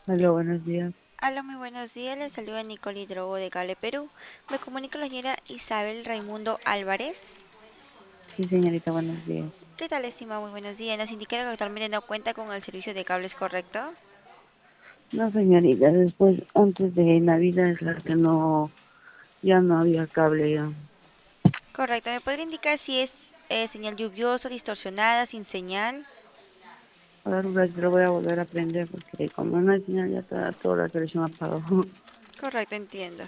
Hola, buenos días. Hola, muy buenos días. Les saluda Nicole Hidrogo de Cable Perú. Me comunico con la señora Isabel Raimundo Álvarez. Sí, señorita, buenos días. ¿Qué tal, estimado? Muy buenos días. Nos indica que actualmente no cuenta con el servicio de cables, ¿correcto? No, señorita, después, antes de Navidad es la que no, ya no había cable ya. Correcto. ¿Me podría indicar si es señal lluviosa, distorsionada, sin señal? A ver, un ratito lo voy a volver a aprender porque como no hay señal ya está toda la televisión apagada. Correcto, entiendo.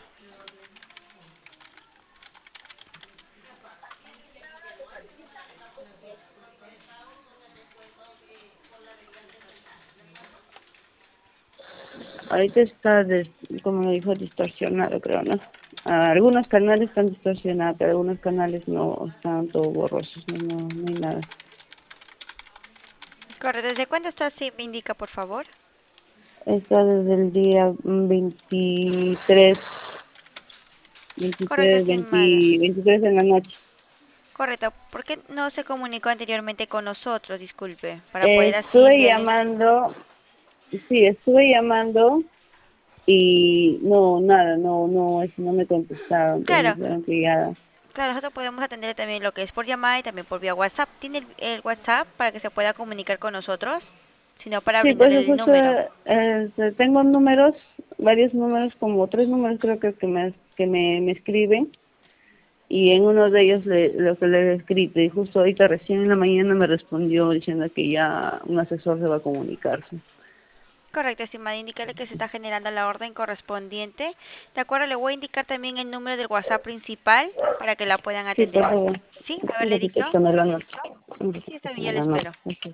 Ahorita está, como me dijo, distorsionado, creo, ¿no? Algunos canales están distorsionados, pero algunos canales no están todos borrosos, no hay nada. Correcto. ¿Desde cuándo está? Sí, me indica, por favor. Está desde el día 23, Correcto, 23, 20, estimada. 23 en la noche. Correcto. ¿Por qué no se comunicó anteriormente con nosotros? Disculpe, para poder así Estuve enviarle. llamando, sí, estuve llamando y no, nada, no me contestaron, entonces me Claro, dijeron que ya. claro, nosotros podemos atender también lo que es por llamada y también por vía WhatsApp. ¿Tiene el WhatsApp para que se pueda comunicar con nosotros? Sino para Sí, pues brindarle el justo número. tengo números, varios números, como tres números creo que me escriben y en uno de ellos lo que le he escrito y justo ahorita recién en la mañana me respondió diciendo que ya un asesor se va a comunicarse. Correcto, estimada. Indícale que se está generando la orden correspondiente. De acuerdo, le voy a indicar también el número del WhatsApp principal para que la puedan Sí, por atender. favor, ¿Sí? A ver, un le ratito dicto. que me lo anoto. Un Sí, ratito está que bien, me yo le lo anoto. espero. Ok.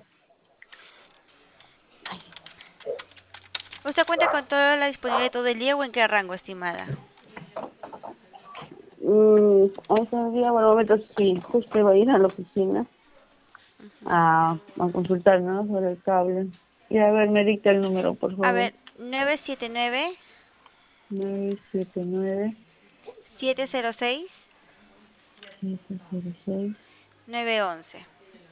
¿Usted cuenta con toda la disponibilidad de todo el día o en qué rango, estimada? Ese día, por el momento sí, justo iba a ir a la oficina a consultar, ¿no? Sobre el cable. Y a ver, me dicta el número, por A favor. ver, 979 979 706 706 911.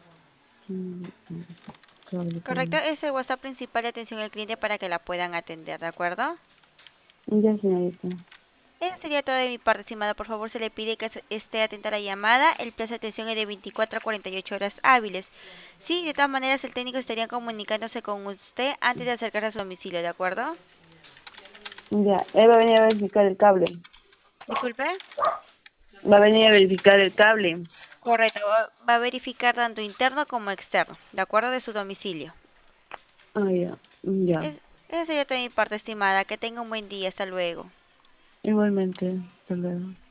cable, Correcto, cable. es el WhatsApp principal de atención al cliente para que la puedan atender, ¿de acuerdo? Ya, señorita. Eso sería todo de mi parte, estimada. Por favor, se le pide que esté atenta a la llamada. El plazo de atención es de 24 a 48 horas hábiles. Sí, de todas maneras, el técnico estaría comunicándose con usted antes de acercarse a su domicilio, ¿de acuerdo? Ya, él va a venir a verificar el cable. Disculpe. Va a venir a verificar el cable. Correcto, va a verificar tanto interno como externo, ¿de acuerdo? De su domicilio. Ah, ya, ya. Esa sería toda mi parte, estimada. Que tenga un buen día. Hasta luego. Igualmente, hasta luego.